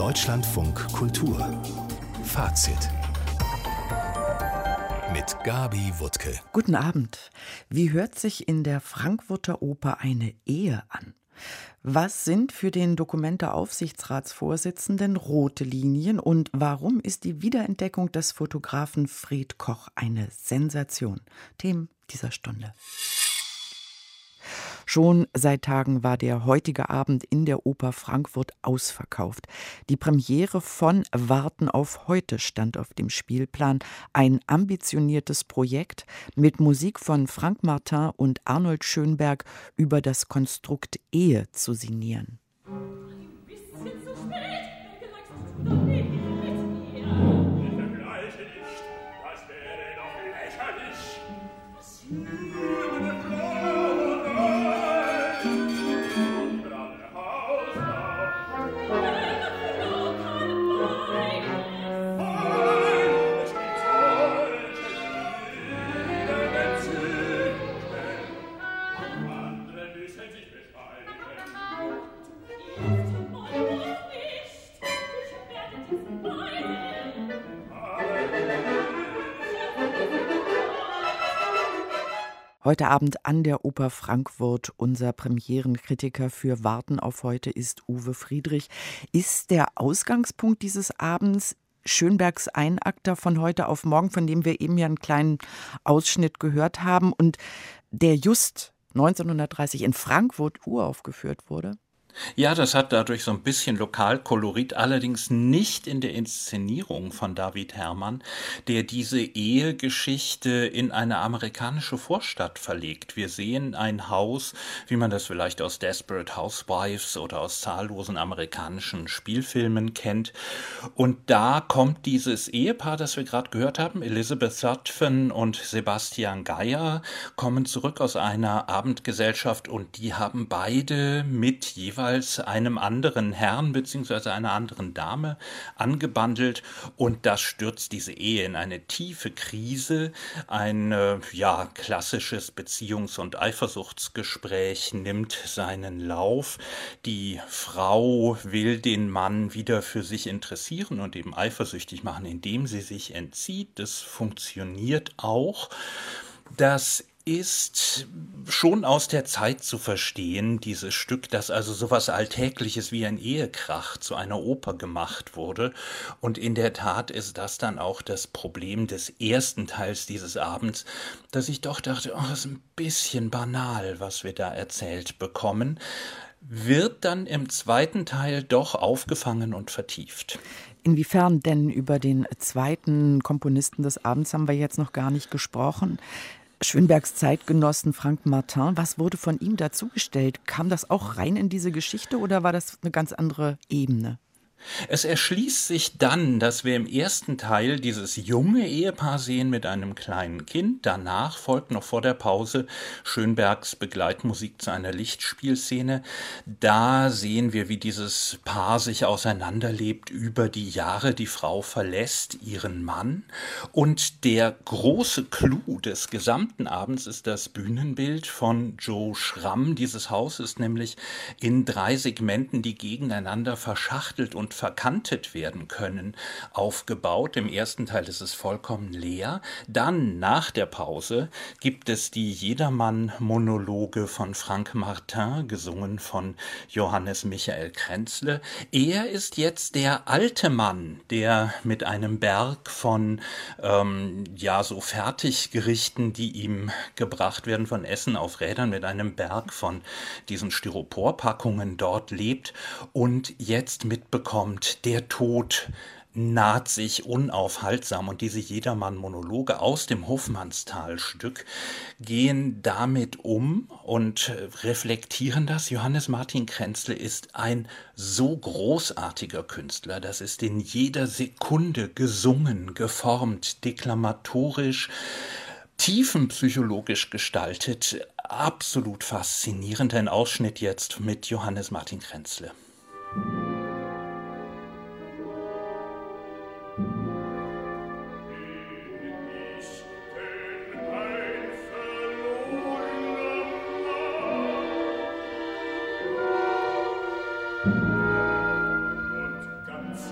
Deutschlandfunk Kultur Fazit mit Gabi Wuttke. Guten Abend. Wie hört sich in der Frankfurter Oper eine Ehe an? Was sind für den Documenta-Aufsichtsratsvorsitzenden rote Linien und warum ist die Wiederentdeckung des Fotografen Fred Koch eine Sensation? Themen dieser Stunde. Schon seit Tagen war der heutige Abend in der Oper Frankfurt ausverkauft. Die Premiere von Warten auf heute stand auf dem Spielplan. Ein ambitioniertes Projekt mit Musik von Frank Martin und Arnold Schönberg über das Konstrukt Ehe zu sinnieren. Ein bisschen zu spät, vielleicht mit ihr. Vergleiche nicht, das wäre doch lächerlich. Was Heute Abend an der Oper Frankfurt. Unser Premierenkritiker für Warten auf heute ist Uwe Friedrich. Ist der Ausgangspunkt dieses Abends Schönbergs Einakter von heute auf morgen, von dem wir eben ja einen kleinen Ausschnitt gehört haben und der just 1930 in Frankfurt uraufgeführt wurde? Ja, das hat dadurch so ein bisschen Lokalkolorit, allerdings nicht in der Inszenierung von David Herrmann, der diese Ehegeschichte in eine amerikanische Vorstadt verlegt. Wir sehen ein Haus, wie man das vielleicht aus Desperate Housewives oder aus zahllosen amerikanischen Spielfilmen kennt. Und da kommt dieses Ehepaar, das wir gerade gehört haben, Elizabeth Ruthven und Sebastian Geyer, kommen zurück aus einer Abendgesellschaft und die haben beide mit jeweils einem anderen Herrn bzw. einer anderen Dame angebandelt und das stürzt diese Ehe in eine tiefe Krise. Ein klassisches Beziehungs- und Eifersuchtsgespräch nimmt seinen Lauf. Die Frau will den Mann wieder für sich interessieren und eben eifersüchtig machen, indem sie sich entzieht. Das funktioniert auch. Das ist schon aus der Zeit zu verstehen, dieses Stück, dass also sowas Alltägliches wie ein Ehekrach zu einer Oper gemacht wurde. Und in der Tat ist das dann auch das Problem des ersten Teils dieses Abends, dass ich doch dachte, das ist ein bisschen banal, was wir da erzählt bekommen, wird dann im zweiten Teil doch aufgefangen und vertieft. Inwiefern denn? Über den zweiten Komponisten des Abends haben wir jetzt noch gar nicht gesprochen. Schönbergs Zeitgenossen Frank Martin, was wurde von ihm dazugestellt? Kam das auch rein in diese Geschichte oder war das eine ganz andere Ebene? Es erschließt sich dann, dass wir im ersten Teil dieses junge Ehepaar sehen mit einem kleinen Kind. Danach folgt noch vor der Pause Schönbergs Begleitmusik zu einer Lichtspielszene. Da sehen wir, wie dieses Paar sich auseinanderlebt über die Jahre. Die Frau verlässt ihren Mann. Und der große Clou des gesamten Abends ist das Bühnenbild von Joe Schramm. Dieses Haus ist nämlich in 3 Segmenten, die gegeneinander verschachtelt und verkantet werden können, aufgebaut. Im ersten Teil ist es vollkommen leer. Dann, nach der Pause, gibt es die Jedermann-Monologe von Frank Martin, gesungen von Johannes Michael Kränzle. Er ist jetzt der alte Mann, der mit einem Berg von so Fertiggerichten, die ihm gebracht werden, von Essen auf Rädern, mit einem Berg von diesen Styroporpackungen dort lebt und jetzt mitbekommt, der Tod naht sich unaufhaltsam und diese Jedermann-Monologe aus dem Hofmannsthal-Stück gehen damit um und reflektieren das. Johannes Martin Kränzle ist ein so großartiger Künstler, das ist in jeder Sekunde gesungen, geformt, deklamatorisch, tiefenpsychologisch gestaltet, absolut faszinierend. Ein Ausschnitt jetzt mit Johannes Martin Kränzle. Ganz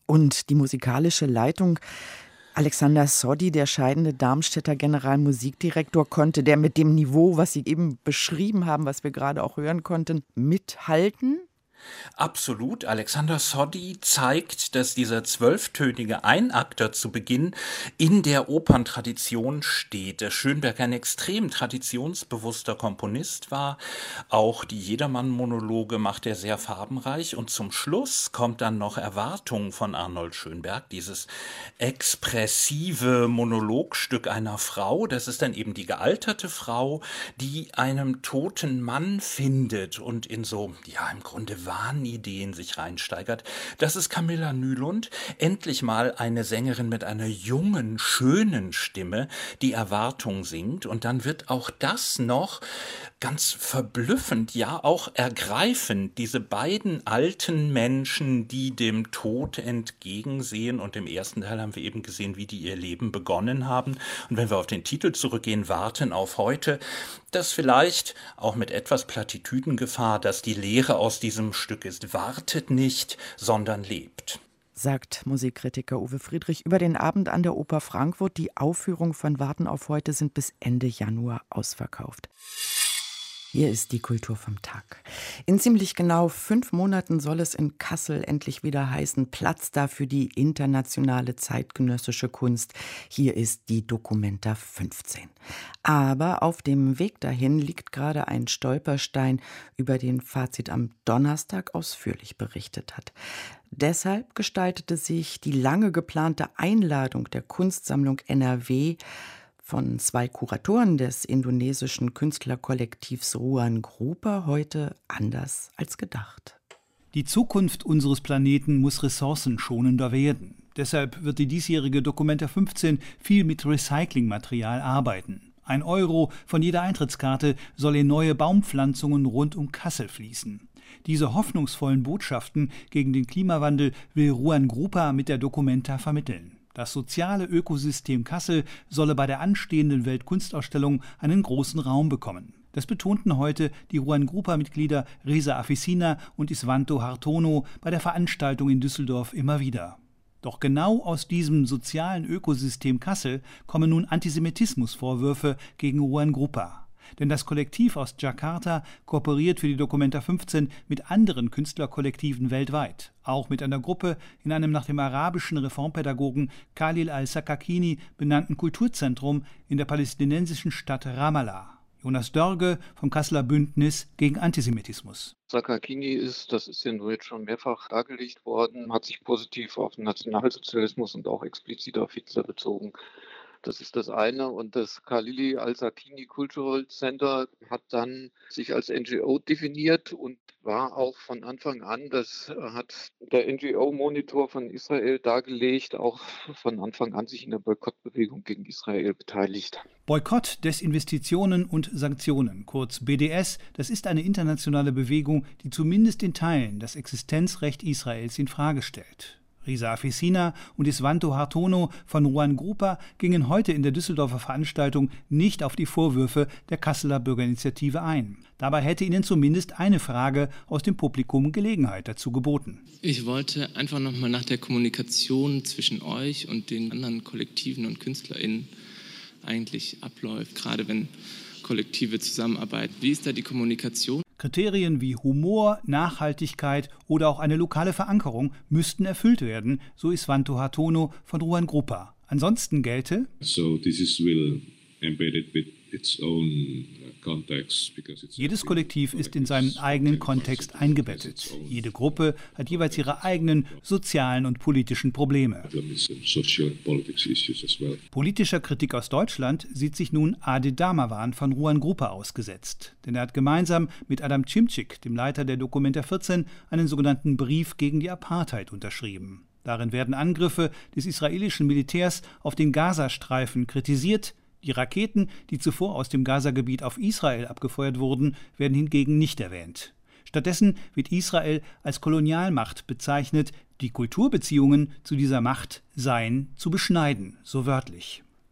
Und die musikalische Leitung Alexander Soddy, der scheidende Darmstädter Generalmusikdirektor, konnte der mit dem Niveau, was Sie eben beschrieben haben, was wir gerade auch hören konnten, mithalten? Absolut. Alexander Soddy zeigt, dass dieser 12-tönige Einakter zu Beginn in der Operntradition steht. Dass Schönberg ein extrem traditionsbewusster Komponist war. Auch die Jedermann-Monologe macht er sehr farbenreich. Und zum Schluss kommt dann noch Erwartung von Arnold Schönberg, dieses expressive Monologstück einer Frau. Das ist dann eben die gealterte Frau, die einem toten Mann findet und in so, ja, im Grunde Wahnideen sich reinsteigert. Das ist Camilla Nylund, endlich mal eine Sängerin mit einer jungen, schönen Stimme, die Erwartung singt. Und dann wird auch das noch ganz verblüffend, ja auch ergreifend, diese beiden alten Menschen, die dem Tod entgegensehen. Und im ersten Teil haben wir eben gesehen, wie die ihr Leben begonnen haben. Und wenn wir auf den Titel zurückgehen, Warten auf heute, das vielleicht auch mit etwas Plattitüdengefahr, dass die Lehre aus diesem Stück ist: wartet nicht, sondern lebt. Sagt Musikkritiker Uwe Friedrich über den Abend an der Oper Frankfurt. Die Aufführungen von Warten auf heute sind bis Ende Januar ausverkauft. Hier ist die Kultur vom Tag. In ziemlich genau 5 Monaten soll es in Kassel endlich wieder heißen: Platz da für die internationale zeitgenössische Kunst. Hier ist die Documenta 15. Aber auf dem Weg dahin liegt gerade ein Stolperstein, über den Fazit am Donnerstag ausführlich berichtet hat. Deshalb gestaltete sich die lange geplante Einladung der Kunstsammlung NRW von 2 Kuratoren des indonesischen Künstlerkollektivs Ruan Grupa heute anders als gedacht. Die Zukunft unseres Planeten muss ressourcenschonender werden. Deshalb wird die diesjährige Documenta 15 viel mit Recyclingmaterial arbeiten. 1 Euro von jeder Eintrittskarte soll in neue Baumpflanzungen rund um Kassel fließen. Diese hoffnungsvollen Botschaften gegen den Klimawandel will Ruan Grupa mit der Documenta vermitteln. Das soziale Ökosystem Kassel solle bei der anstehenden Weltkunstausstellung einen großen Raum bekommen. Das betonten heute die Ruan Grupa-Mitglieder Reza Afisina und Isvanto Hartono bei der Veranstaltung in Düsseldorf immer wieder. Doch genau aus diesem sozialen Ökosystem Kassel kommen nun Antisemitismusvorwürfe gegen Ruan Grupa. Denn das Kollektiv aus Jakarta kooperiert für die Documenta 15 mit anderen Künstlerkollektiven weltweit. Auch mit einer Gruppe in einem nach dem arabischen Reformpädagogen Khalil al-Sakakini benannten Kulturzentrum in der palästinensischen Stadt Ramallah. Jonas Dörge vom Kasseler Bündnis gegen Antisemitismus. Sakakini das ist ja nur jetzt schon mehrfach dargelegt worden, hat sich positiv auf den Nationalsozialismus und auch explizit auf Hitler bezogen. Das ist das eine. Und das Khalil al-Sakakini Cultural Center hat dann sich als NGO definiert und war auch von Anfang an, das hat der NGO-Monitor von Israel dargelegt, auch von Anfang an sich in der Boykottbewegung gegen Israel beteiligt. Boykott, Desinvestitionen und Sanktionen, kurz BDS, das ist eine internationale Bewegung, die zumindest in Teilen das Existenzrecht Israels in Frage stellt. Reza Afisina und Isvanto Hartono von Ruan Grupa gingen heute in der Düsseldorfer Veranstaltung nicht auf die Vorwürfe der Kasseler Bürgerinitiative ein. Dabei hätte ihnen zumindest eine Frage aus dem Publikum Gelegenheit dazu geboten. Ich wollte einfach nochmal nach der Kommunikation zwischen euch und den anderen Kollektiven und KünstlerInnen eigentlich abläuft, gerade wenn Kollektive zusammenarbeiten. Wie ist da die Kommunikation? Kriterien wie Humor, Nachhaltigkeit oder auch eine lokale Verankerung müssten erfüllt werden, so Isvanto Hartono von Ruan Grupa. Ansonsten gelte: jedes Kollektiv ist in seinen eigenen Kontext eingebettet. Jede Gruppe hat jeweils ihre eigenen sozialen und politischen Probleme. Politischer Kritik aus Deutschland sieht sich nun Ade Damawan von Ruan Grupa ausgesetzt. Denn er hat gemeinsam mit Adam Cimcik, dem Leiter der Documenta 14, einen sogenannten Brief gegen die Apartheid unterschrieben. Darin werden Angriffe des israelischen Militärs auf den Gazastreifen kritisiert. Die Raketen, die zuvor aus dem Gazagebiet auf Israel abgefeuert wurden, werden hingegen nicht erwähnt. Stattdessen wird Israel als Kolonialmacht bezeichnet. Die Kulturbeziehungen zu dieser Macht seien zu beschneiden, so wörtlich.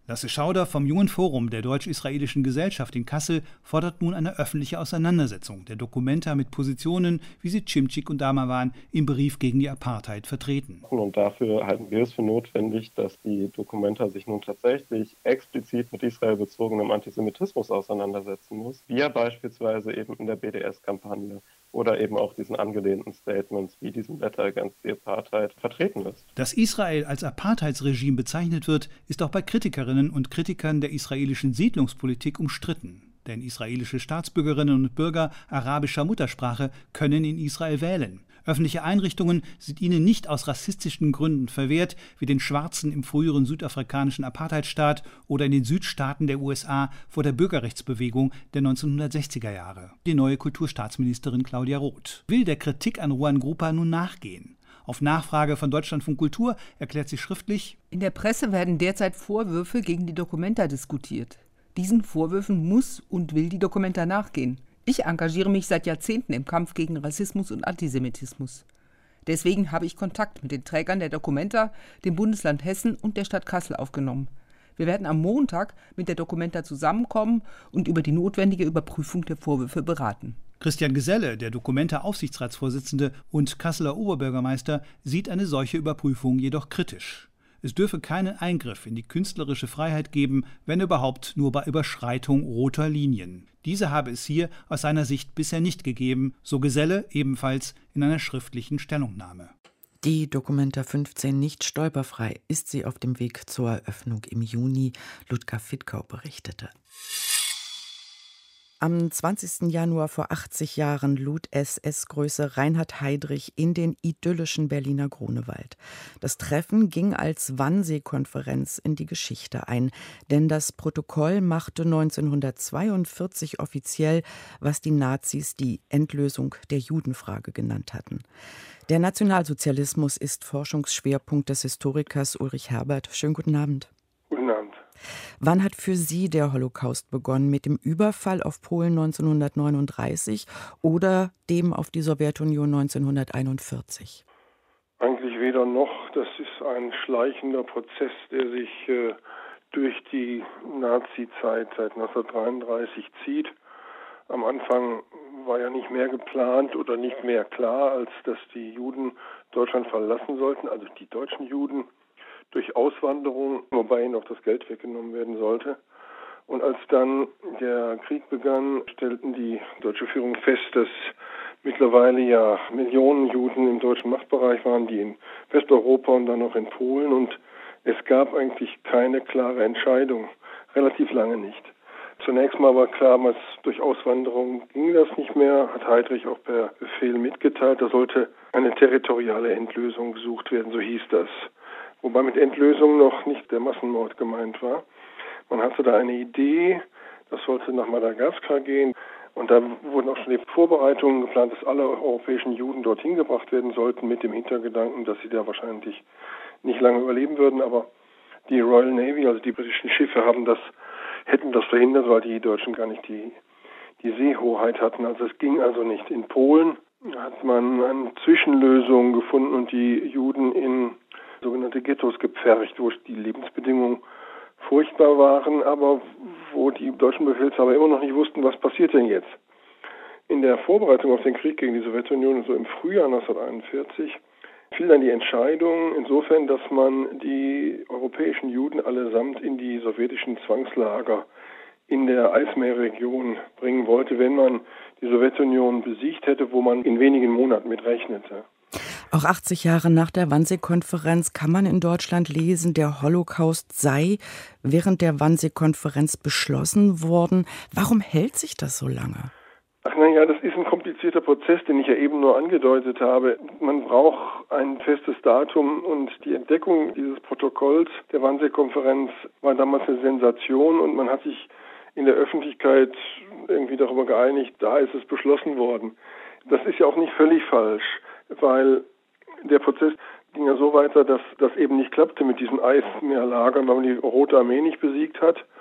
Lasse Schauder vom Jungen Forum der Deutsch-Israelischen Gesellschaft in Kassel fordert nun eine öffentliche Auseinandersetzung der Dokumenta mit Positionen, wie sie Cimcik und Damawan im Brief gegen die Apartheid vertreten. Und dafür halten wir es für notwendig, dass die Dokumenta sich nun tatsächlich explizit mit israelbezogenem Antisemitismus auseinandersetzen muss, wie er beispielsweise eben in der BDS-Kampagne oder eben auch diesen angelehnten Statements wie diesem Letter Against the Apartheid vertreten ist. Dass Israel als Apartheidsregime bezeichnet wird, ist auch bei Kritikerinnen und Kritikern der israelischen Siedlungspolitik umstritten. Denn israelische Staatsbürgerinnen und Bürger arabischer Muttersprache können in Israel wählen. Öffentliche Einrichtungen sind ihnen nicht aus rassistischen Gründen verwehrt, wie den Schwarzen im früheren südafrikanischen Apartheidstaat oder in den Südstaaten der USA vor der Bürgerrechtsbewegung der 1960er Jahre. Die neue Kulturstaatsministerin Claudia Roth will der Kritik an Ruan Grupa nun nachgehen. Auf Nachfrage von Deutschlandfunk Kultur erklärt sie schriftlich: In der Presse werden derzeit Vorwürfe gegen die Dokumenta diskutiert. Diesen Vorwürfen muss und will die Dokumenta nachgehen. Ich engagiere mich seit Jahrzehnten im Kampf gegen Rassismus und Antisemitismus. Deswegen habe ich Kontakt mit den Trägern der Dokumenta, dem Bundesland Hessen und der Stadt Kassel aufgenommen. Wir werden am Montag mit der Dokumenta zusammenkommen und über die notwendige Überprüfung der Vorwürfe beraten. Christian Geselle, der Dokumenta-Aufsichtsratsvorsitzende und Kasseler Oberbürgermeister, sieht eine solche Überprüfung jedoch kritisch. Es dürfe keinen Eingriff in die künstlerische Freiheit geben, wenn überhaupt nur bei Überschreitung roter Linien. Diese habe es hier aus seiner Sicht bisher nicht gegeben, so Geselle ebenfalls in einer schriftlichen Stellungnahme. Die Dokumenta 15 nicht stolperfrei ist sie auf dem Weg zur Eröffnung im Juni, Ludger Fittkau berichtete. Am 20. Januar vor 80 Jahren lud SS-Größe Reinhard Heydrich in den idyllischen Berliner Grunewald. Das Treffen ging als Wannsee-Konferenz in die Geschichte ein, denn das Protokoll machte 1942 offiziell, was die Nazis die Endlösung der Judenfrage genannt hatten. Der Nationalsozialismus ist Forschungsschwerpunkt des Historikers Ulrich Herbert. Schönen guten Abend. Guten Abend. Wann hat für Sie der Holocaust begonnen? Mit dem Überfall auf Polen 1939 oder dem auf die Sowjetunion 1941? Eigentlich weder noch. Das ist ein schleichender Prozess, der sich durch die Nazi-Zeit seit 1933 zieht. Am Anfang war ja nicht mehr geplant oder nicht mehr klar, als dass die Juden Deutschland verlassen sollten, also die deutschen Juden, durch Auswanderung, wobei ihnen auch das Geld weggenommen werden sollte. Und als dann der Krieg begann, stellten die deutsche Führung fest, dass mittlerweile ja Millionen Juden im deutschen Machtbereich waren, die in Westeuropa und dann noch in Polen. Und es gab eigentlich keine klare Entscheidung, relativ lange nicht. Zunächst mal war klar, dass durch Auswanderung ging das nicht mehr, hat Heydrich auch per Befehl mitgeteilt. Da sollte eine territoriale Endlösung gesucht werden, so hieß das. Wobei mit Endlösung noch nicht der Massenmord gemeint war. Man hatte da eine Idee, das sollte nach Madagaskar gehen. Und da wurden auch schon die Vorbereitungen geplant, dass alle europäischen Juden dorthin gebracht werden sollten, mit dem Hintergedanken, dass sie da wahrscheinlich nicht lange überleben würden. Aber die Royal Navy, also die britischen Schiffe, hätten das verhindert, weil die Deutschen gar nicht die Seehoheit hatten. Also es ging also nicht. In Polen hat man eine Zwischenlösung gefunden und die Juden in sogenannte Ghettos gepfercht, wo die Lebensbedingungen furchtbar waren, aber wo die deutschen Befehlshaber immer noch nicht wussten, was passiert denn jetzt. In der Vorbereitung auf den Krieg gegen die Sowjetunion, so im Frühjahr 1941, fiel dann die Entscheidung insofern, dass man die europäischen Juden allesamt in die sowjetischen Zwangslager in der Eismeerregion bringen wollte, wenn man die Sowjetunion besiegt hätte, wo man in wenigen Monaten mit rechnete. Auch 80 Jahre nach der Wannsee-Konferenz kann man in Deutschland lesen, der Holocaust sei während der Wannsee-Konferenz beschlossen worden. Warum hält sich das so lange? Ach naja, das ist ein komplizierter Prozess, den ich ja eben nur angedeutet habe. Man braucht ein festes Datum und die Entdeckung dieses Protokolls der Wannsee-Konferenz war damals eine Sensation und man hat sich in der Öffentlichkeit irgendwie darüber geeinigt, da ist es beschlossen worden. Das ist ja auch nicht völlig falsch, weil der Prozess ging ja so weiter, dass das eben nicht klappte mit diesen Eismeerlagern, weil man die Rote Armee nicht besiegt hat.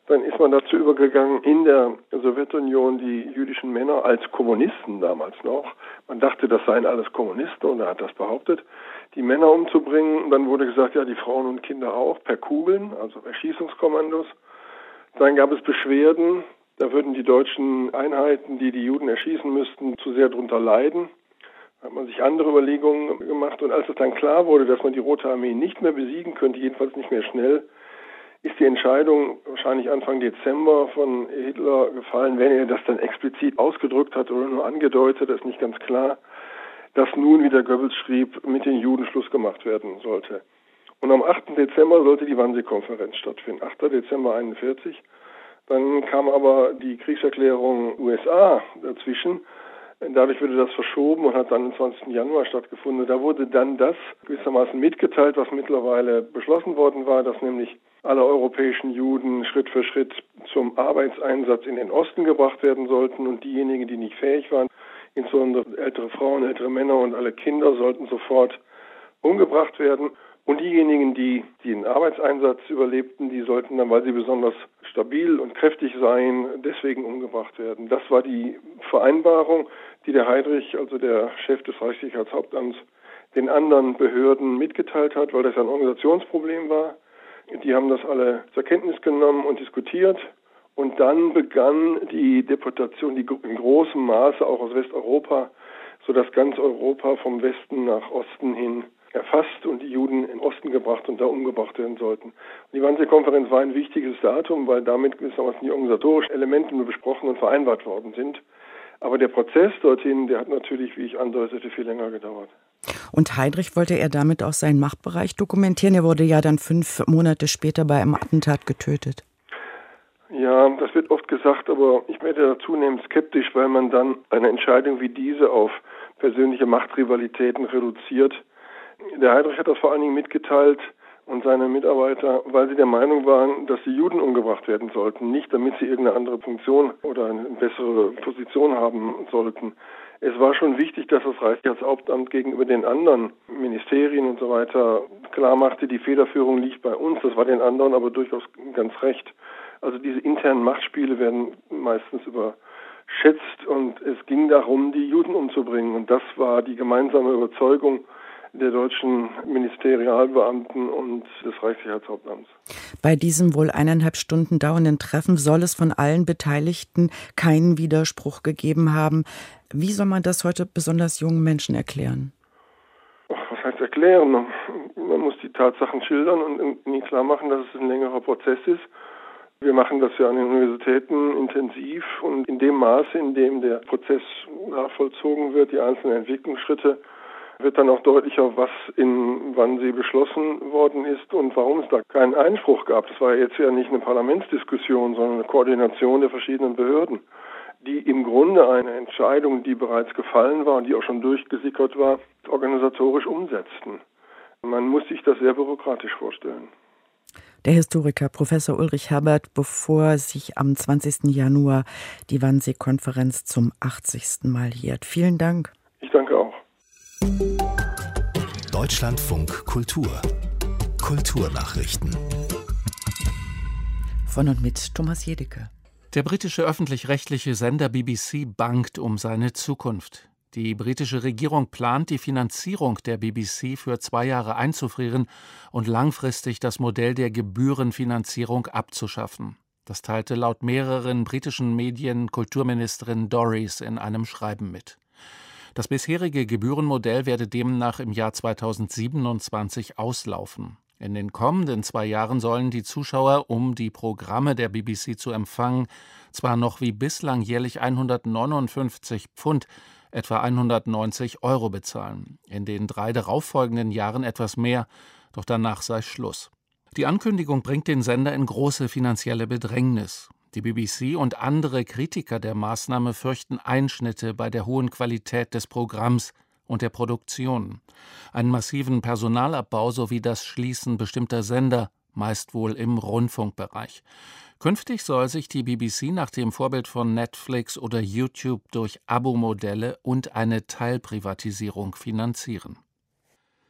Dann ist man dazu übergegangen, in der Sowjetunion die jüdischen Männer als Kommunisten damals noch, man dachte, das seien alles Kommunisten und er hat das behauptet, die Männer umzubringen. Dann wurde gesagt, ja, die Frauen und Kinder auch, per Kugeln, also Erschießungskommandos. Dann gab es Beschwerden, da würden die deutschen Einheiten, die die Juden erschießen müssten, zu sehr drunter leiden. Da hat man sich andere Überlegungen gemacht. Und als es dann klar wurde, dass man die Rote Armee nicht mehr besiegen könnte, jedenfalls nicht mehr schnell, ist die Entscheidung wahrscheinlich Anfang Dezember von Hitler gefallen, wenn er das dann explizit ausgedrückt hat oder nur angedeutet, das ist nicht ganz klar, dass nun, wie der Goebbels schrieb, mit den Juden Schluss gemacht werden sollte. Und am 8. Dezember sollte die Wannsee-Konferenz stattfinden, 8. Dezember 1941. Dann kam aber die Kriegserklärung USA dazwischen. Dadurch wurde das verschoben und hat dann am 20. Januar stattgefunden. Da wurde dann das gewissermaßen mitgeteilt, was mittlerweile beschlossen worden war, dass nämlich alle europäischen Juden Schritt für Schritt zum Arbeitseinsatz in den Osten gebracht werden sollten und diejenigen, die nicht fähig waren, insbesondere ältere Frauen, ältere Männer und alle Kinder, sollten sofort umgebracht werden. Und diejenigen, die den Arbeitseinsatz überlebten, die sollten dann, weil sie besonders stabil und kräftig seien, deswegen umgebracht werden. Das war die Vereinbarung, die der Heydrich, also der Chef des Reichssicherheitshauptamts, den anderen Behörden mitgeteilt hat, weil das ein Organisationsproblem war. Die haben das alle zur Kenntnis genommen und diskutiert. Und dann begann die Deportation, die in großem Maße auch aus Westeuropa, sodass ganz Europa vom Westen nach Osten hin erfasst und die Juden in den Osten gebracht und da umgebracht werden sollten. Und die Wannsee-Konferenz war ein wichtiges Datum, weil damit gewissermaßen die organisatorischen Elemente nur besprochen und vereinbart worden sind. Aber der Prozess dorthin, der hat natürlich, wie ich andeutete, viel länger gedauert. Und Heydrich wollte er damit auch seinen Machtbereich dokumentieren? Er wurde ja dann 5 Monate später bei einem Attentat getötet. Ja, das wird oft gesagt, aber ich werde da zunehmend skeptisch, weil man dann eine Entscheidung wie diese auf persönliche Machtrivalitäten reduziert. Der Heydrich hat das vor allen Dingen mitgeteilt und seine Mitarbeiter, weil sie der Meinung waren, dass die Juden umgebracht werden sollten, nicht damit sie irgendeine andere Funktion oder eine bessere Position haben sollten. Es war schon wichtig, dass das Reichssicherheitshauptamt gegenüber den anderen Ministerien und so weiter klar machte, die Federführung liegt bei uns. Das war den anderen aber durchaus ganz recht. Also diese internen Machtspiele werden meistens überschätzt und es ging darum, die Juden umzubringen. Und das war die gemeinsame Überzeugung der deutschen Ministerialbeamten und des Reichssicherheitshauptamts. Bei diesem wohl 1,5 Stunden dauernden Treffen soll es von allen Beteiligten keinen Widerspruch gegeben haben. Wie soll man das heute besonders jungen Menschen erklären? Was heißt erklären? Man muss die Tatsachen schildern und ihnen klar machen, dass es ein längerer Prozess ist. Wir machen das ja an den Universitäten intensiv und in dem Maße, in dem der Prozess nachvollzogen wird, die einzelnen Entwicklungsschritte, wird dann auch deutlicher, was in Wannsee beschlossen worden ist und warum es da keinen Einspruch gab. Das war jetzt ja nicht eine Parlamentsdiskussion, sondern eine Koordination der verschiedenen Behörden, die im Grunde eine Entscheidung, die bereits gefallen war und die auch schon durchgesickert war, organisatorisch umsetzten. Man muss sich das sehr bürokratisch vorstellen. Der Historiker Professor Ulrich Herbert, bevor sich am 20. Januar die Wannsee-Konferenz zum 80. Mal jährt. Vielen Dank. Ich danke auch. Deutschlandfunk Kultur. Kulturnachrichten. Von und mit Thomas Jedecke. Der britische öffentlich-rechtliche Sender BBC bangt um seine Zukunft. Die britische Regierung plant, die Finanzierung der BBC für 2 Jahre einzufrieren und langfristig das Modell der Gebührenfinanzierung abzuschaffen. Das teilte laut mehreren britischen Medien Kulturministerin Dorries in einem Schreiben mit. Das bisherige Gebührenmodell werde demnach im Jahr 2027 auslaufen. In den kommenden 2 Jahren sollen die Zuschauer, um die Programme der BBC zu empfangen, zwar noch wie bislang jährlich 159 Pfund, etwa 190 € bezahlen. In den 3 darauffolgenden Jahren etwas mehr, doch danach sei Schluss. Die Ankündigung bringt den Sender in große finanzielle Bedrängnis. Die BBC und andere Kritiker der Maßnahme fürchten Einschnitte bei der hohen Qualität des Programms und der Produktion, einen massiven Personalabbau sowie das Schließen bestimmter Sender, meist wohl im Rundfunkbereich. Künftig soll sich die BBC nach dem Vorbild von Netflix oder YouTube durch Abo-Modelle und eine Teilprivatisierung finanzieren.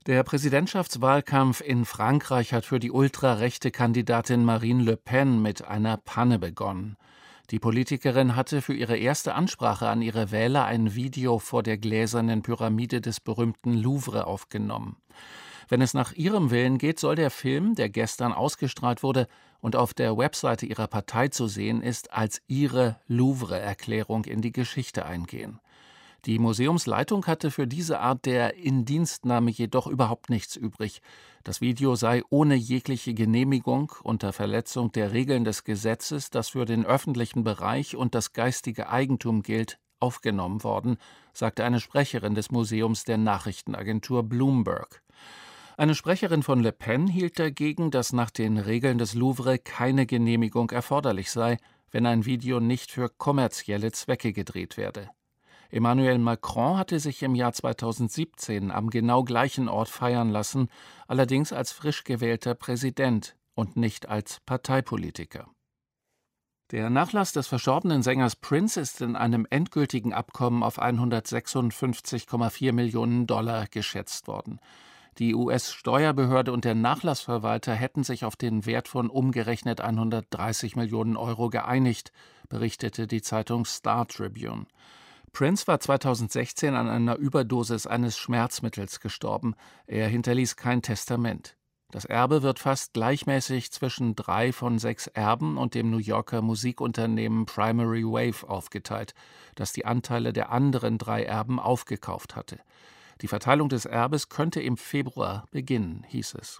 Der Präsidentschaftswahlkampf in Frankreich hat für die ultrarechte Kandidatin Marine Le Pen mit einer Panne begonnen. Die Politikerin hatte für ihre erste Ansprache an ihre Wähler ein Video vor der gläsernen Pyramide des berühmten Louvre aufgenommen. Wenn es nach ihrem Willen geht, soll der Film, der gestern ausgestrahlt wurde und auf der Webseite ihrer Partei zu sehen ist, als ihre Louvre-Erklärung in die Geschichte eingehen. Die Museumsleitung hatte für diese Art der Indienstnahme jedoch überhaupt nichts übrig. Das Video sei ohne jegliche Genehmigung, unter Verletzung der Regeln des Gesetzes, das für den öffentlichen Bereich und das geistige Eigentum gilt, aufgenommen worden, sagte eine Sprecherin des Museums der Nachrichtenagentur Bloomberg. Eine Sprecherin von Le Pen hielt dagegen, dass nach den Regeln des Louvre keine Genehmigung erforderlich sei, wenn ein Video nicht für kommerzielle Zwecke gedreht werde. Emmanuel Macron hatte sich im Jahr 2017 am genau gleichen Ort feiern lassen, allerdings als frisch gewählter Präsident und nicht als Parteipolitiker. Der Nachlass des verstorbenen Sängers Prince ist in einem endgültigen Abkommen auf 156,4 Millionen $ geschätzt worden. Die US-Steuerbehörde und der Nachlassverwalter hätten sich auf den Wert von umgerechnet 130 Millionen € geeinigt, berichtete die Zeitung Star Tribune. Prince war 2016 an einer Überdosis eines Schmerzmittels gestorben. Er hinterließ kein Testament. Das Erbe wird fast gleichmäßig zwischen 3 von 6 Erben und dem New Yorker Musikunternehmen Primary Wave aufgeteilt, das die Anteile der anderen 3 Erben aufgekauft hatte. Die Verteilung des Erbes könnte im Februar beginnen, hieß es.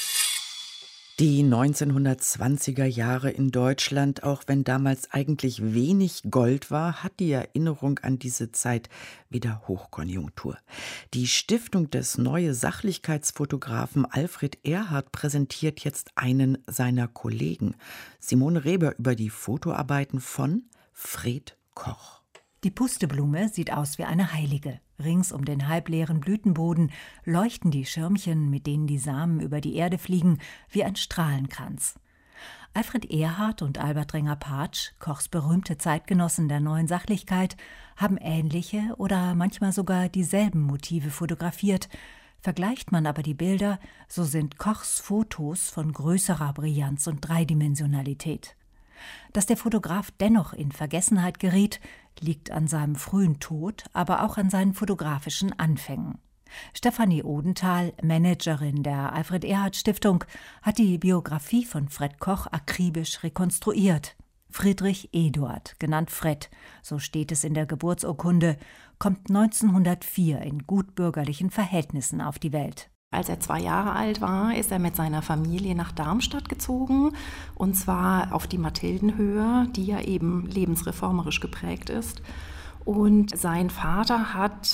Die 1920er Jahre in Deutschland, auch wenn damals eigentlich wenig Gold war, hat die Erinnerung an diese Zeit wieder Hochkonjunktur. Die Stiftung des Neue Sachlichkeitsfotografen Alfred Erhardt präsentiert jetzt einen seiner Kollegen. Simone Reber über die Fotoarbeiten von Fred Koch. Die Pusteblume sieht aus wie eine Heilige. Rings um den halbleeren Blütenboden leuchten die Schirmchen, mit denen die Samen über die Erde fliegen, wie ein Strahlenkranz. Alfred Erhardt und Albert Renger-Patsch, Kochs berühmte Zeitgenossen der Neuen Sachlichkeit, haben ähnliche oder manchmal sogar dieselben Motive fotografiert. Vergleicht man aber die Bilder, so sind Kochs Fotos von größerer Brillanz und Dreidimensionalität. Dass der Fotograf dennoch in Vergessenheit geriet, liegt an seinem frühen Tod, aber auch an seinen fotografischen Anfängen. Stefanie Odenthal, Managerin der Alfred-Erhardt-Stiftung, hat die Biografie von Fred Koch akribisch rekonstruiert. Friedrich Eduard, genannt Fred, so steht es in der Geburtsurkunde, kommt 1904 in gutbürgerlichen Verhältnissen auf die Welt. Als er 2 Jahre alt war, ist er mit seiner Familie nach Darmstadt gezogen, und zwar auf die Mathildenhöhe, die ja eben lebensreformerisch geprägt ist. Und sein Vater hat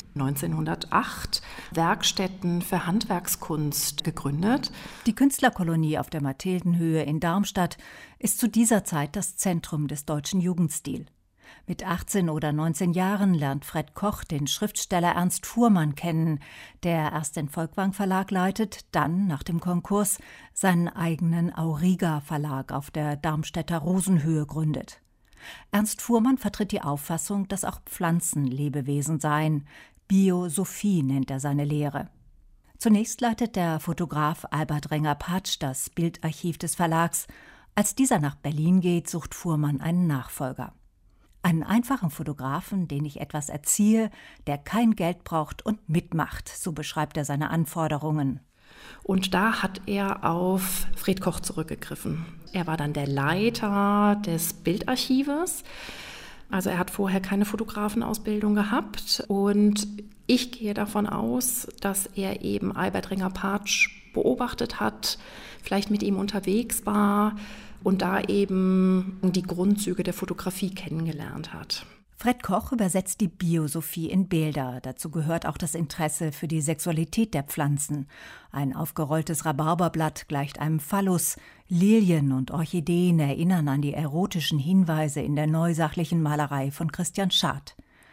1908 Werkstätten für Handwerkskunst gegründet. Die Künstlerkolonie auf der Mathildenhöhe in Darmstadt ist zu dieser Zeit das Zentrum des deutschen Jugendstil. Mit 18 oder 19 Jahren lernt Fred Koch den Schriftsteller Ernst Fuhrmann kennen, der erst den Volkwang Verlag leitet, dann nach dem Konkurs seinen eigenen Auriga Verlag auf der Darmstädter Rosenhöhe gründet. Ernst Fuhrmann vertritt die Auffassung, dass auch Pflanzen Lebewesen seien. Biosophie nennt er seine Lehre. Zunächst leitet der Fotograf Albert Renger-Patsch das Bildarchiv des Verlags. Als dieser nach Berlin geht, sucht Fuhrmann einen Nachfolger. Einen einfachen Fotografen, den ich etwas erziehe, der kein Geld braucht und mitmacht, so beschreibt er seine Anforderungen. Und da hat er auf Fred Koch zurückgegriffen. Er war dann der Leiter des Bildarchives. Also er hat vorher keine Fotografenausbildung gehabt. Und ich gehe davon aus, dass er eben Albert Renger-Patsch beobachtet hat, vielleicht mit ihm unterwegs war und da eben die Grundzüge der Fotografie kennengelernt hat. Fred Koch übersetzt die Biosophie in Bilder. Dazu gehört auch das Interesse für die Sexualität der Pflanzen. Ein aufgerolltes Rhabarberblatt gleicht einem Phallus. Lilien und Orchideen erinnern an die erotischen Hinweise in der neusachlichen Malerei von Christian Schad.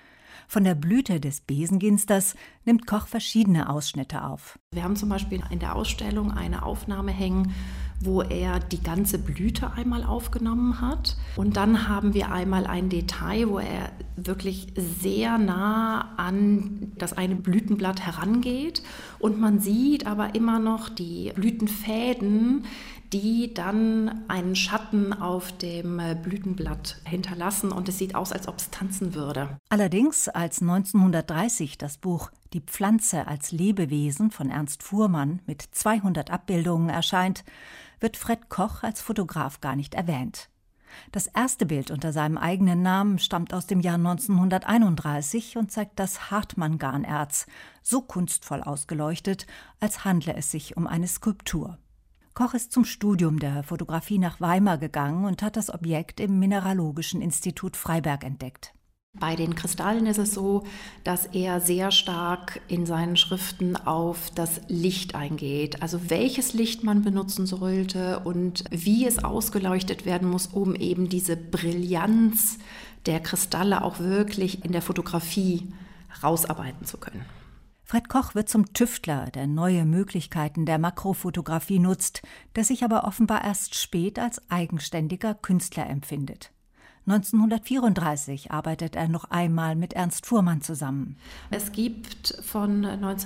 Von der Blüte des Besenginsters nimmt Koch verschiedene Ausschnitte auf. Wir haben zum Beispiel in der Ausstellung eine Aufnahme hängen, wo er die ganze Blüte einmal aufgenommen hat. Und dann haben wir einmal ein Detail, wo er wirklich sehr nah an das eine Blütenblatt herangeht. Und man sieht aber immer noch die Blütenfäden, die dann einen Schatten auf dem Blütenblatt hinterlassen. Und es sieht aus, als ob es tanzen würde. Allerdings, als 1930 das Buch Die Pflanze als Lebewesen von Ernst Fuhrmann mit 200 Abbildungen erscheint, wird Fred Koch als Fotograf gar nicht erwähnt. Das erste Bild unter seinem eigenen Namen stammt aus dem Jahr 1931 und zeigt das Hartmann-Garnerz, so kunstvoll ausgeleuchtet, als handle es sich um eine Skulptur. Koch ist zum Studium der Fotografie nach Weimar gegangen und hat das Objekt im Mineralogischen Institut Freiberg entdeckt. Bei den Kristallen ist es so, dass er sehr stark in seinen Schriften auf das Licht eingeht. Also welches Licht man benutzen sollte und wie es ausgeleuchtet werden muss, um eben diese Brillanz der Kristalle auch wirklich in der Fotografie rausarbeiten zu können. Fred Koch wird zum Tüftler, der neue Möglichkeiten der Makrofotografie nutzt, der sich aber offenbar erst spät als eigenständiger Künstler empfindet. 1934 arbeitet er noch einmal mit Ernst Fuhrmann zusammen. Es gibt von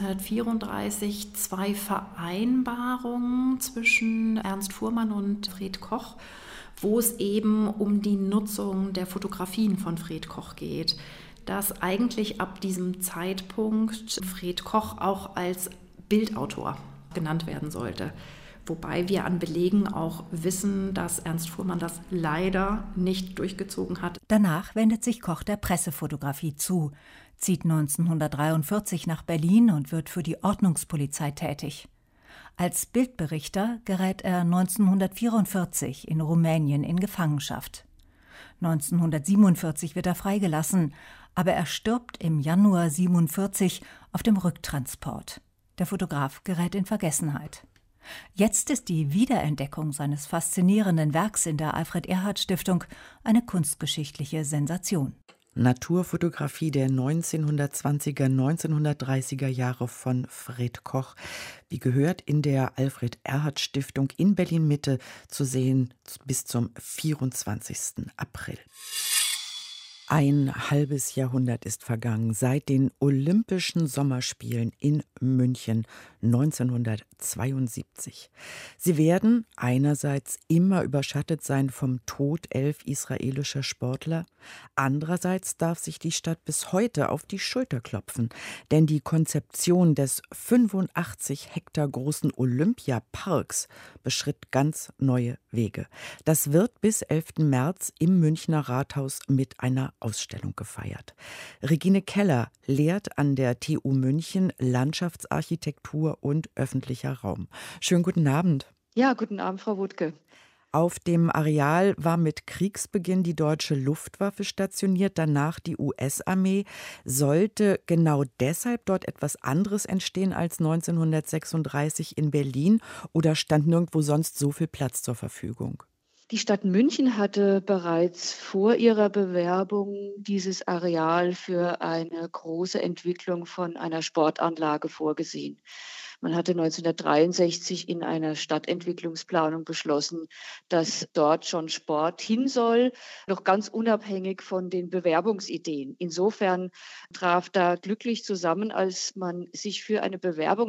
1934 2 Vereinbarungen zwischen Ernst Fuhrmann und Fred Koch, wo es eben um die Nutzung der Fotografien von Fred Koch geht. Dass eigentlich ab diesem Zeitpunkt Fred Koch auch als Bildautor genannt werden sollte. Wobei wir an Belegen auch wissen, dass Ernst Fuhrmann das leider nicht durchgezogen hat. Danach wendet sich Koch der Pressefotografie zu, zieht 1943 nach Berlin und wird für die Ordnungspolizei tätig. Als Bildberichter gerät er 1944 in Rumänien in Gefangenschaft. 1947 wird er freigelassen, aber er stirbt im Januar 1947 auf dem Rücktransport. Der Fotograf gerät in Vergessenheit. Jetzt ist die Wiederentdeckung seines faszinierenden Werks in der Alfred-Erhard-Stiftung eine kunstgeschichtliche Sensation. Naturfotografie der 1920er, 1930er Jahre von Fred Koch. Wie gehört, in der Alfred-Erhard-Stiftung in Berlin-Mitte zu sehen bis zum 24. April. Ein halbes Jahrhundert ist vergangen seit den Olympischen Sommerspielen in München 1972. Sie werden einerseits immer überschattet sein vom Tod 11 israelischer Sportler, andererseits darf sich die Stadt bis heute auf die Schulter klopfen, denn die Konzeption des 85 Hektar großen Olympiaparks beschritt ganz neue Wege. Das wird bis 11. März im Münchner Rathaus mit einer Ausstellung gefeiert. Regine Keller lehrt an der TU München Landschaftsarchitektur und öffentlicher Raum. Schönen guten Abend. Ja, guten Abend, Frau Wuttke. Auf dem Areal war mit Kriegsbeginn die deutsche Luftwaffe stationiert, danach die US-Armee. Sollte genau deshalb dort etwas anderes entstehen als 1936 in Berlin oder stand nirgendwo sonst so viel Platz zur Verfügung? Die Stadt München hatte bereits vor ihrer Bewerbung dieses Areal für eine große Entwicklung von einer Sportanlage vorgesehen. Man hatte 1963 in einer Stadtentwicklungsplanung beschlossen, dass dort schon Sport hin soll, noch ganz unabhängig von den Bewerbungsideen. Insofern traf da glücklich zusammen, als man sich für eine Bewerbung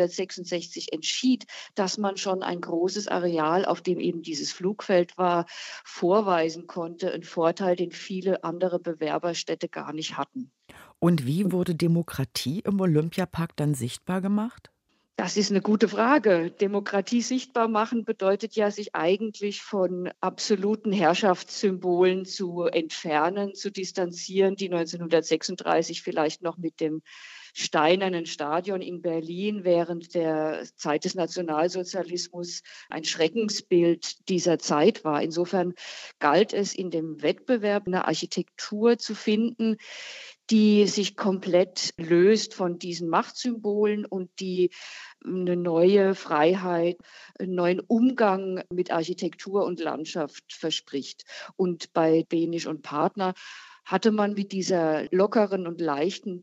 1966 entschied, dass man schon ein großes Areal, auf dem eben dieses Flugfeld war, vorweisen konnte. Ein Vorteil, den viele andere Bewerberstädte gar nicht hatten. Und wie wurde Demokratie im Olympiapark dann sichtbar gemacht? Das ist eine gute Frage. Demokratie sichtbar machen bedeutet ja, sich eigentlich von absoluten Herrschaftssymbolen zu entfernen, zu distanzieren, die 1936 vielleicht noch mit dem steinernen Stadion in Berlin während der Zeit des Nationalsozialismus ein Schreckensbild dieser Zeit war. Insofern galt es in dem Wettbewerb eine Architektur zu finden, die sich komplett löst von diesen Machtsymbolen und die eine neue Freiheit, einen neuen Umgang mit Architektur und Landschaft verspricht. Und bei Behnisch und Partner hatte man mit dieser lockeren und leichten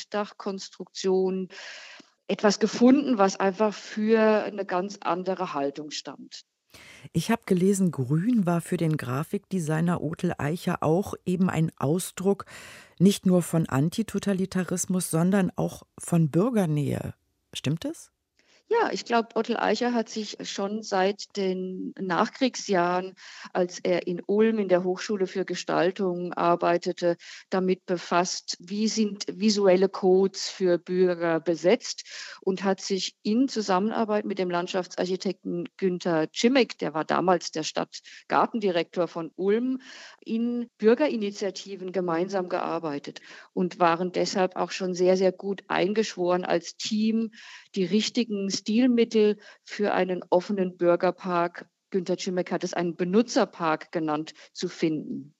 Zeltdachkonstruktion etwas gefunden, was einfach für eine ganz andere Haltung stand. Ich habe gelesen, Grün war für den Grafikdesigner Otel Eicher auch eben ein Ausdruck nicht nur von Antitotalitarismus, sondern auch von Bürgernähe. Stimmt es? Ja, ich glaube, Otel Eicher hat sich schon seit den Nachkriegsjahren, als er in Ulm in der Hochschule für Gestaltung arbeitete, damit befasst, wie sind visuelle Codes für Bürger besetzt und hat sich in Zusammenarbeit mit dem Landschaftsarchitekten Günter Czimek, der war damals der Stadtgartendirektor von Ulm, in Bürgerinitiativen gemeinsam gearbeitet und waren deshalb auch schon sehr, sehr gut eingeschworen als Team, die richtigen Stilmittel für einen offenen Bürgerpark, Günter Czimek hat es einen Benutzerpark genannt, zu finden.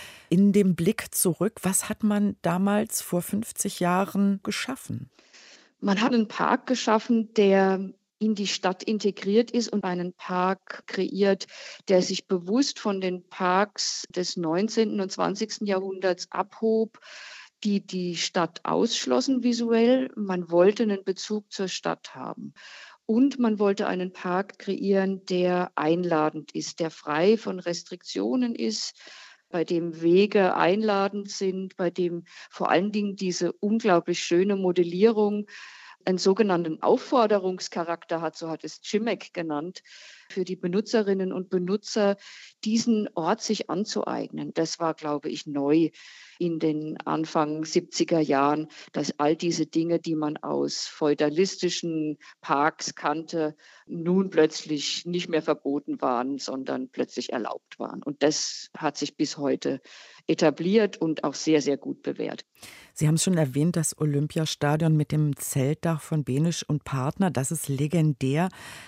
In dem Blick zurück, was hat man damals vor 50 Jahren geschaffen? Man hat einen Park geschaffen, der in die Stadt integriert ist und einen Park kreiert, der sich bewusst von den Parks des 19. und 20. Jahrhunderts abhob, die die Stadt ausschlossen visuell. Man wollte einen Bezug zur Stadt haben. Und man wollte einen Park kreieren, der einladend ist, der frei von Restriktionen ist, bei dem Wege einladend sind, bei dem vor allen Dingen diese unglaublich schöne Modellierung einen sogenannten Aufforderungscharakter hat, so hat es Czimek genannt, für die Benutzerinnen und Benutzer, diesen Ort sich anzueignen. Das war, glaube ich, neu in den Anfang 70er Jahren, dass all diese Dinge, die man aus feudalistischen Parks kannte, nun plötzlich nicht mehr verboten waren, sondern plötzlich erlaubt waren. Und das hat sich bis heute etabliert und auch sehr, sehr gut bewährt. Sie haben es schon erwähnt, das Olympiastadion mit dem Zeltdach von Behnisch und Partner, das ist legendär.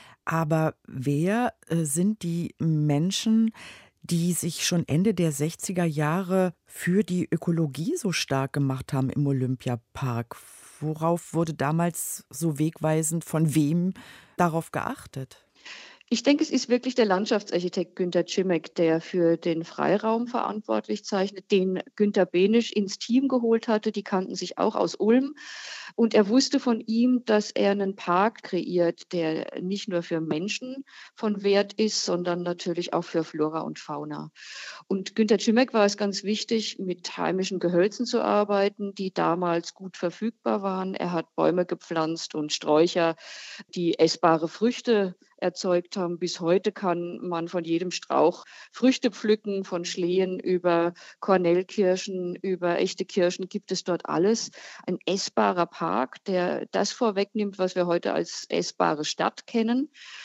Aber wer sind die Menschen, die sich schon Ende der 60er Jahre für die Ökologie so stark gemacht haben im Olympiapark? Worauf wurde damals so wegweisend, von wem darauf geachtet? Ich denke, es ist wirklich der Landschaftsarchitekt Günter Czimek, der für den Freiraum verantwortlich zeichnet, den Günter Behnisch ins Team geholt hatte. Die kannten sich auch aus Ulm. Und er wusste von ihm, dass er einen Park kreiert, der nicht nur für Menschen von Wert ist, sondern natürlich auch für Flora und Fauna. Und Günter Czimek war es ganz wichtig, mit heimischen Gehölzen zu arbeiten, die damals gut verfügbar waren. Er hat Bäume gepflanzt und Sträucher, die essbare Früchte erzeugt haben. Bis heute kann man von jedem Strauch Früchte pflücken, von Schlehen über Kornelkirschen, über echte Kirschen gibt es dort alles. Ein essbarer Park, der das vorwegnimmt, was wir heute als essbare Stadt kennen.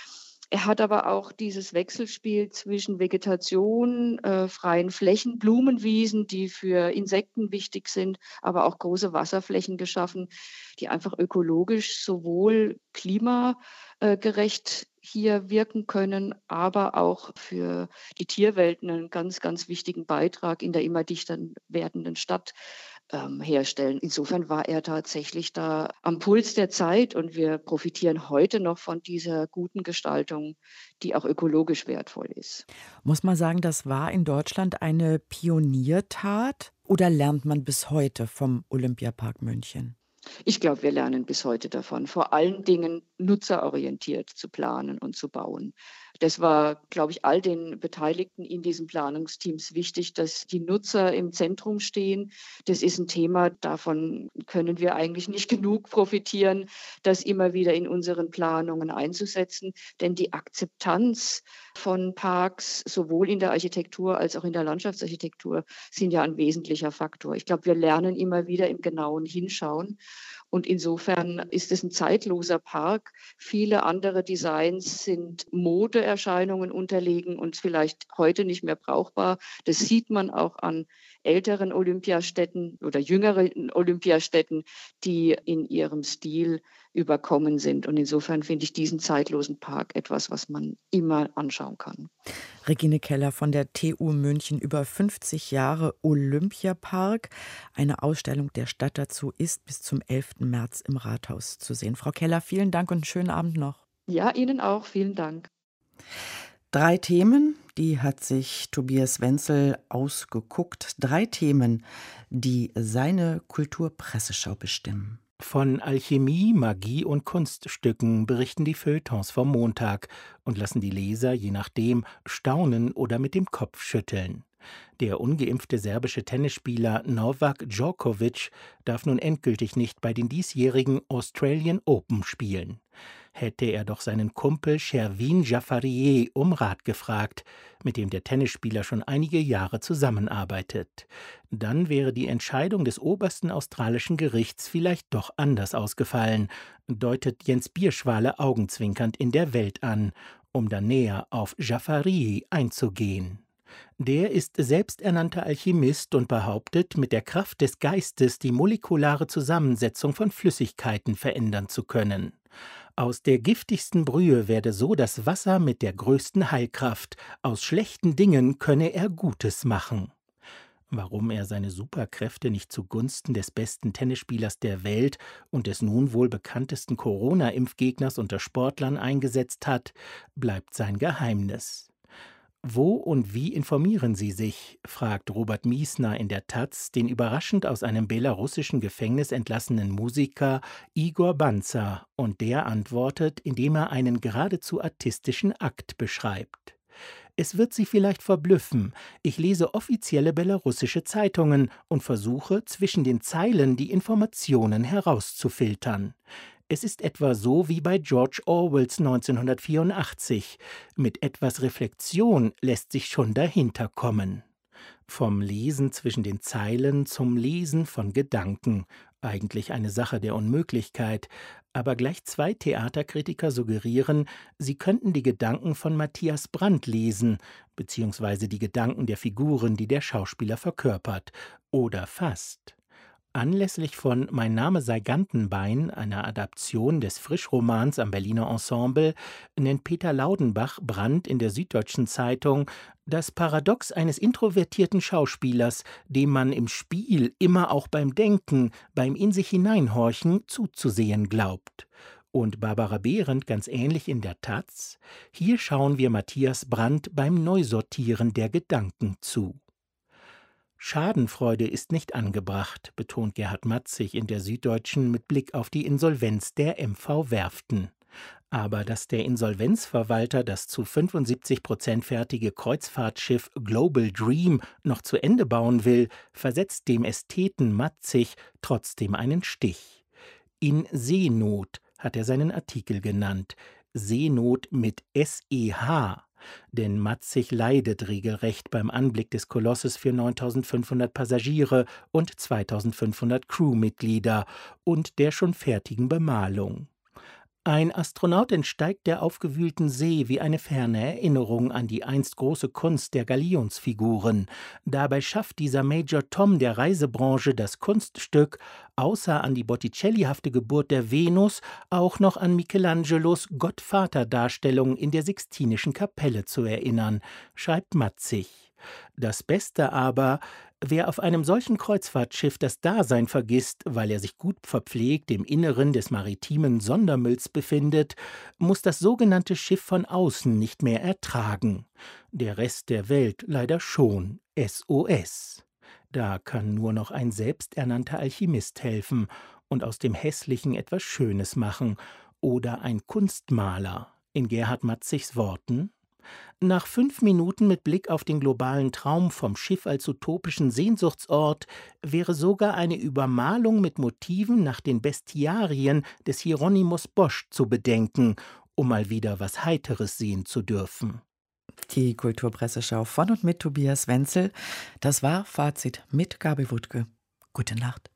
Er hat aber auch dieses Wechselspiel zwischen Vegetation, freien Flächen, Blumenwiesen, die für Insekten wichtig sind, aber auch große Wasserflächen geschaffen, die einfach ökologisch sowohl klimagerecht hier wirken können, aber auch für die Tierwelt einen ganz, ganz wichtigen Beitrag in der immer dichter werdenden Stadt herstellen. Insofern war er tatsächlich da am Puls der Zeit und wir profitieren heute noch von dieser guten Gestaltung, die auch ökologisch wertvoll ist. Muss man sagen, das war in Deutschland eine Pioniertat oder lernt man bis heute vom Olympiapark München? Ich glaube, wir lernen bis heute davon, vor allen Dingen nutzerorientiert zu planen und zu bauen. Das war, glaube ich, all den Beteiligten in diesen Planungsteams wichtig, dass die Nutzer im Zentrum stehen. Das ist ein Thema, davon können wir eigentlich nicht genug profitieren, das immer wieder in unseren Planungen einzusetzen. Denn die Akzeptanz von Parks, sowohl in der Architektur als auch in der Landschaftsarchitektur, sind ja ein wesentlicher Faktor. Ich glaube, wir lernen immer wieder im genauen Hinschauen. Und insofern ist es ein zeitloser Park. Viele andere Designs sind Modeerscheinungen unterlegen und vielleicht heute nicht mehr brauchbar. Das sieht man auch an älteren Olympiastädten oder jüngeren Olympiastädten, die in ihrem Stil überkommen sind. Und insofern finde ich diesen zeitlosen Park etwas, was man immer anschauen kann. Regine Keller von der TU München, über 50 Jahre Olympiapark. Eine Ausstellung der Stadt dazu ist bis zum 11. März im Rathaus zu sehen. Frau Keller, vielen Dank und einen schönen Abend noch. Ja, Ihnen auch. Vielen Dank. 3 Themen, die hat sich Tobias Wenzel ausgeguckt. 3 Themen, die seine Kulturpresseschau bestimmen. Von Alchemie, Magie und Kunststücken berichten die Feuilletons vom Montag und lassen die Leser je nachdem staunen oder mit dem Kopf schütteln. Der ungeimpfte serbische Tennisspieler Novak Djokovic darf nun endgültig nicht bei den diesjährigen Australian Open spielen. Hätte er doch seinen Kumpel Shervin Jafarieh um Rat gefragt, mit dem der Tennisspieler schon einige Jahre zusammenarbeitet. Dann wäre die Entscheidung des obersten australischen Gerichts vielleicht doch anders ausgefallen, deutet Jens Bierschwale augenzwinkernd in der Welt an, um dann näher auf Jafarieh einzugehen. Der ist selbsternannter Alchemist und behauptet, mit der Kraft des Geistes die molekulare Zusammensetzung von Flüssigkeiten verändern zu können. Aus der giftigsten Brühe werde so das Wasser mit der größten Heilkraft. Aus schlechten Dingen könne er Gutes machen. Warum er seine Superkräfte nicht zugunsten des besten Tennisspielers der Welt und des nun wohl bekanntesten Corona-Impfgegners unter Sportlern eingesetzt hat, bleibt sein Geheimnis. Wo und wie informieren Sie sich, fragt Robert Miesner in der taz den überraschend aus einem belarussischen Gefängnis entlassenen Musiker Igor Banzer, und der antwortet, indem er einen geradezu artistischen Akt beschreibt. Es wird Sie vielleicht verblüffen, ich lese offizielle belarussische Zeitungen und versuche, zwischen den Zeilen die Informationen herauszufiltern. Es ist etwa so wie bei George Orwells 1984. Mit etwas Reflexion lässt sich schon dahinter kommen. Vom Lesen zwischen den Zeilen zum Lesen von Gedanken. Eigentlich eine Sache der Unmöglichkeit. Aber gleich 2 Theaterkritiker suggerieren, sie könnten die Gedanken von Matthias Brandt lesen, beziehungsweise die Gedanken der Figuren, die der Schauspieler verkörpert. Oder fast. Anlässlich von Mein Name sei Gantenbein, einer Adaption des Frischromans am Berliner Ensemble, nennt Peter Laudenbach Brandt in der Süddeutschen Zeitung das Paradox eines introvertierten Schauspielers, dem man im Spiel immer auch beim Denken, beim in sich hineinhorchen zuzusehen glaubt. Und Barbara Behrendt ganz ähnlich in der taz: Hier schauen wir Matthias Brandt beim Neusortieren der Gedanken zu. Schadenfreude ist nicht angebracht, betont Gerhard Matzig in der Süddeutschen mit Blick auf die Insolvenz der MV Werften. Aber dass der Insolvenzverwalter das zu 75% fertige Kreuzfahrtschiff Global Dream noch zu Ende bauen will, versetzt dem Ästheten Matzig trotzdem einen Stich. In Seenot hat er seinen Artikel genannt. Seenot mit SEH. Denn Matzig leidet regelrecht beim Anblick des Kolosses für 9.500 Passagiere und 2.500 Crewmitglieder und der schon fertigen Bemalung. Ein Astronaut entsteigt der aufgewühlten See wie eine ferne Erinnerung an die einst große Kunst der Galionsfiguren. Dabei schafft dieser Major Tom der Reisebranche das Kunststück, außer an die Botticellihafte Geburt der Venus auch noch an Michelangelos Gottvater-Darstellung in der Sixtinischen Kapelle zu erinnern, schreibt Matzig. Das Beste aber: Wer auf einem solchen Kreuzfahrtschiff das Dasein vergisst, weil er sich gut verpflegt im Inneren des maritimen Sondermülls befindet, muss das sogenannte Schiff von außen nicht mehr ertragen. Der Rest der Welt leider schon. SOS. Da kann nur noch ein selbsternannter Alchemist helfen und aus dem Hässlichen etwas Schönes machen. Oder ein Kunstmaler. In Gerhard Matzigs Worten: Nach 5 Minuten mit Blick auf den globalen Traum vom Schiff als utopischen Sehnsuchtsort wäre sogar eine Übermalung mit Motiven nach den Bestiarien des Hieronymus Bosch zu bedenken, um mal wieder was Heiteres sehen zu dürfen. Die Kulturpresseschau von und mit Tobias Wenzel. Das war Fazit mit Gabi Wuttke. Gute Nacht.